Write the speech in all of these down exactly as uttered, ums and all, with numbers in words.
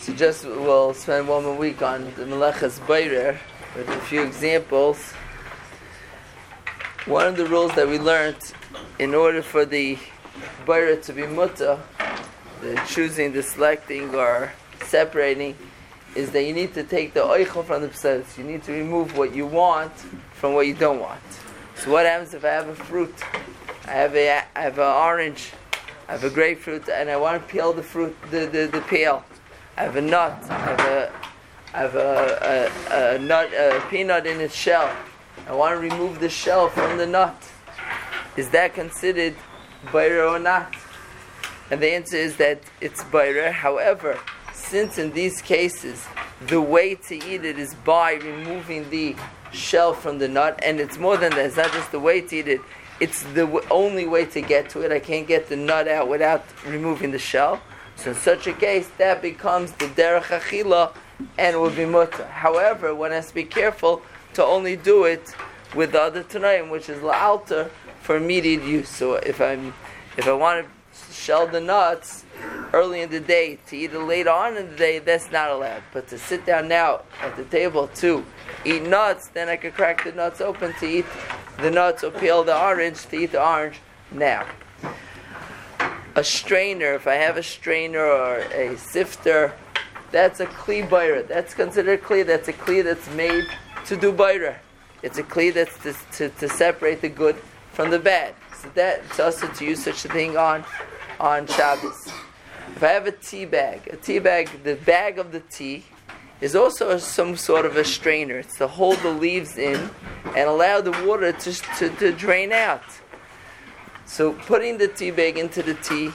So just we'll spend one more week on the Melechas Beirer with a few examples. One of the rules that we learned in order for the Beirer to be mutter, the choosing, the selecting, or separating, is that you need to take the oichel from the pselis. You need to remove what you want from what you don't want. So what happens if I have a fruit? I have a I have an orange, I have a grapefruit, and I want to peel the fruit, the, the, the peel. I have a nut, I have a I have a, a, a nut, a peanut in its shell. I want to remove the shell from the nut. Is that considered beirer or not? And the answer is that it's beirer. However, since in these cases the way to eat it is by removing the shell from the nut, and it's more than that, it's not just the way to eat it, it's the w- only way to get to it. I can't get the nut out without removing the shell. So in such a case, that becomes the derech achila and will be mutter. However, one has to be careful to only do it with the other tanaim, which is la'alter, for immediate use. So if I'm, if I want to shell the nuts early in the day to eat it later on in the day, that's not allowed. But to sit down now at the table to eat nuts, then I could crack the nuts open to eat the nuts or peel the orange to eat the orange now. A strainer, if I have a strainer or a sifter, that's a kli beirer. That's considered kli. That's a kli that's made to do beirer. It's a kli that's to, to, to separate the good from the bad. So that's also to use such a thing on, on Shabbos. If I have a tea bag, a tea bag, the bag of the tea is also a, some sort of a strainer. It's to hold the leaves in and allow the water to, to, to drain out. So putting the tea bag into the tea,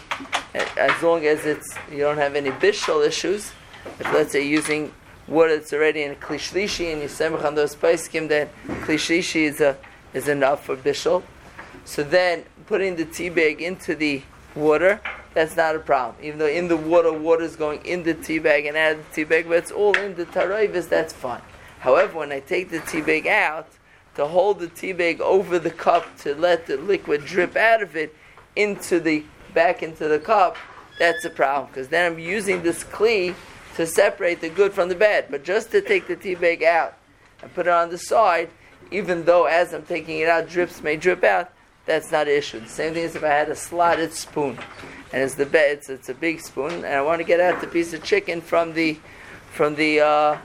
as long as it's you don't have any bishul issues, if let's say using water that's already in a kli shlishi and you semach on those paiskim, then kli shlishi is a, is enough for bishul. So then putting the tea bag into the water, that's not a problem. Even though in the water, water is going in the tea bag and out of the tea bag, but it's all in the tarayvis, that's fine. However, when I take the tea bag out, to hold the tea bag over the cup to let the liquid drip out of it into the back into the cup, that's a problem, because then I'm using this kli to separate the good from the bad. But just to take the tea bag out and put it on the side, even though as I'm taking it out, drips may drip out, that's not an issue. The same thing as if I had a slotted spoon, and it's the be- it's, it's a big spoon, and I want to get out the piece of chicken from the from the uh,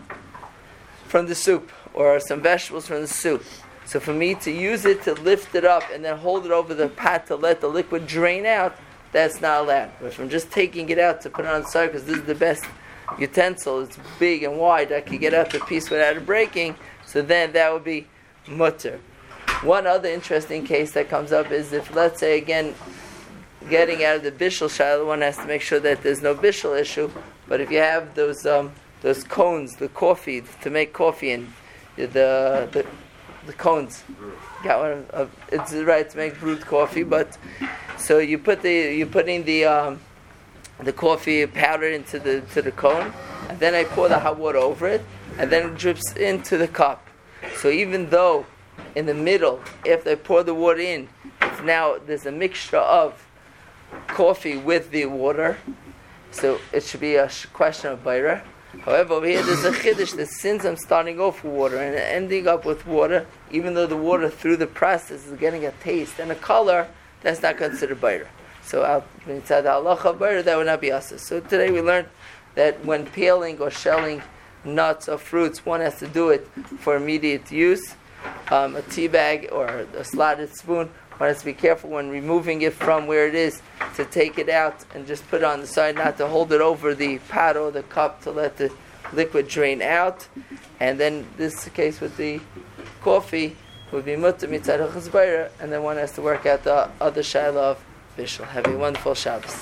from the soup, or some vegetables from the soup. So for me to use it to lift it up and then hold it over the pot to let the liquid drain out, that's not allowed. But if I'm just taking it out to put it on the side because this is the best utensil, it's big and wide, I can get out the piece without it breaking, so then that would be mutter. One other interesting case that comes up is if, let's say again, getting out of the bishul shayla, one has to make sure that there's no bishul issue, but if you have those um, those cones, the coffee, to make coffee in, the the the cones. Got one of, of, it's right to make brewed coffee, but so you put the you're putting the um, the coffee powder into the to the cone, and then I pour the hot water over it, and then it drips into the cup. So even though in the middle, after I pour the water in, it's now there's a mixture of coffee with the water, so it should be a sh- question of beirer. However, over here there's a chiddush that since I'm starting off with water and ending up with water, even though the water through the process is getting a taste and a color, that's not considered beirer. So inside the halacha beirer, that would not be us. So today we learned that when peeling or shelling nuts or fruits, one has to do it for immediate use. Um, a tea bag or a slotted spoon, one has to be careful when removing it from where it is to take it out and just put it on the side, not to hold it over the pot or the cup to let the liquid drain out. And then this is the case with the coffee, would be mutter mitzad hachas beirer, and then one has to work out the other shayla of bishul. Have a wonderful Shabbos.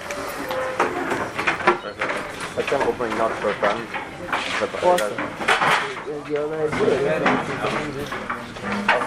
I can open not for fun. Awesome.